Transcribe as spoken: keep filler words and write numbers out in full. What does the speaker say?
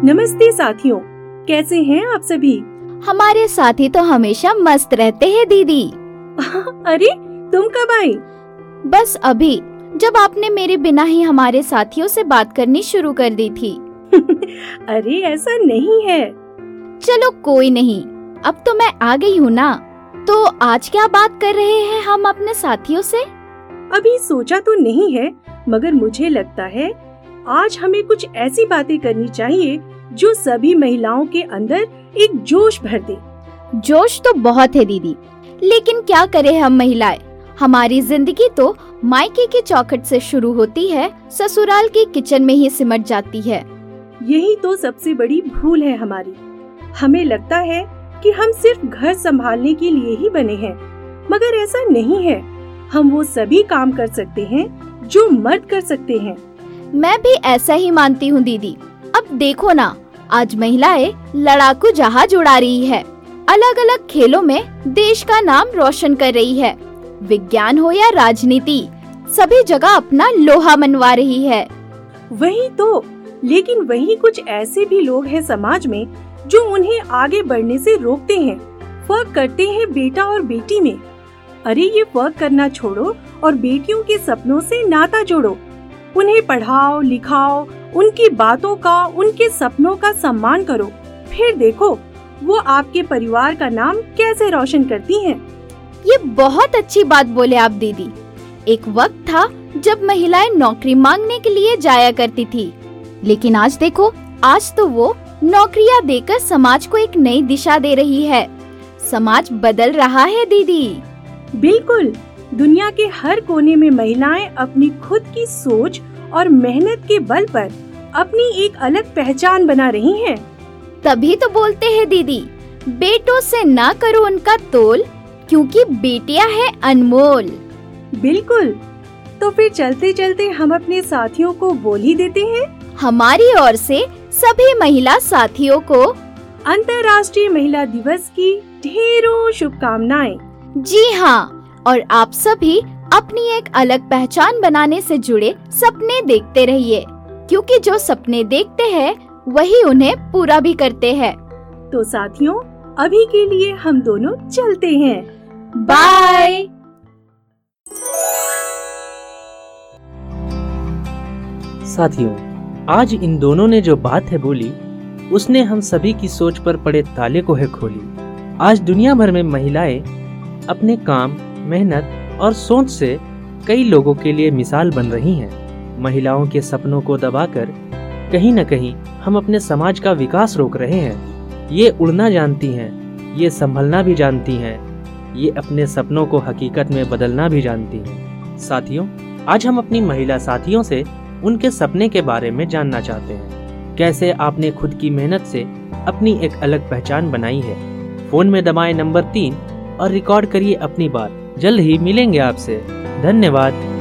नमस्ते साथियों, कैसे हैं आप सभी? हमारे साथी तो हमेशा मस्त रहते हैं दीदी। अरे तुम कब आई? बस अभी, जब आपने मेरे बिना ही हमारे साथियों से बात करनी शुरू कर दी थी। अरे ऐसा नहीं है। चलो कोई नहीं, अब तो मैं आ गई हूँ ना। तो आज क्या बात कर रहे हैं हम अपने साथियों से? अभी सोचा तो नहीं है, मगर मुझे लगता है आज हमें कुछ ऐसी बातें करनी चाहिए जो सभी महिलाओं के अंदर एक जोश भर दे। जोश तो बहुत है दीदी, लेकिन क्या करें हम महिलाएं। हमारी जिंदगी तो मायके की चौखट से शुरू होती है, ससुराल की किचन में ही सिमट जाती है। यही तो सबसे बड़ी भूल है हमारी। हमें लगता है कि हम सिर्फ घर संभालने के लिए ही बने हैं, मगर ऐसा नहीं है। हम वो सभी काम कर सकते हैं जो मर्द कर सकते हैं। मैं भी ऐसा ही मानती हूँ दीदी। अब देखो ना, आज महिलाएं लड़ाकू जहाज उड़ा रही है, अलग अलग खेलों में देश का नाम रोशन कर रही है। विज्ञान हो या राजनीति, सभी जगह अपना लोहा मनवा रही है। वही तो, लेकिन वही कुछ ऐसे भी लोग हैं समाज में जो उन्हें आगे बढ़ने से रोकते हैं। फर्क करते हैं बेटा और बेटी में। अरे ये फर्क करना छोड़ो और बेटियों के सपनों से नाता जोड़ो। उन्हें पढ़ाओ लिखाओ, उनकी बातों का, उनके सपनों का सम्मान करो। फिर देखो वो आपके परिवार का नाम कैसे रोशन करती हैं। ये बहुत अच्छी बात बोले आप दीदी। एक वक्त था जब महिलाएं नौकरी मांगने के लिए जाया करती थी, लेकिन आज देखो, आज तो वो नौकरियां देकर समाज को एक नई दिशा दे रही है। समाज बदल रहा है दीदी। बिल्कुल, दुनिया के हर कोने में महिलाएं अपनी खुद की सोच और मेहनत के बल पर अपनी एक अलग पहचान बना रही हैं। तभी तो बोलते हैं दीदी, बेटों से ना करो उनका तोल, क्योंकि बेटियां हैं अनमोल। बिल्कुल, तो फिर चलते चलते हम अपने साथियों को बोल ही देते हैं। हमारी ओर से सभी महिला साथियों को अंतर्राष्ट्रीय महिला दिवस की ढेरों शुभकामनाएं। जी हाँ, और आप सभी अपनी एक अलग पहचान बनाने से जुड़े सपने देखते रहिए, क्योंकि जो सपने देखते हैं वही उन्हें पूरा भी करते हैं। तो साथियों, अभी के लिए हम दोनों चलते हैं। बाय। साथियों, आज इन दोनों ने जो बात है बोली, उसने हम सभी की सोच पर पड़े ताले को है खोली। आज दुनिया भर में महिलाएं अपने काम, मेहनत और सोच से कई लोगों के लिए मिसाल बन रही हैं। महिलाओं के सपनों को दबाकर कहीं न कहीं हम अपने समाज का विकास रोक रहे हैं। ये उड़ना जानती हैं, ये संभलना भी जानती हैं, ये अपने सपनों को हकीकत में बदलना भी जानती हैं। साथियों, आज हम अपनी महिला साथियों से उनके सपने के बारे में जानना चाहते हैं। कैसे आपने खुद की मेहनत से अपनी एक अलग पहचान बनाई है। फोन में दबाएं नंबर तीन और रिकॉर्ड करिए अपनी बात। जल्द ही मिलेंगे आपसे। धन्यवाद।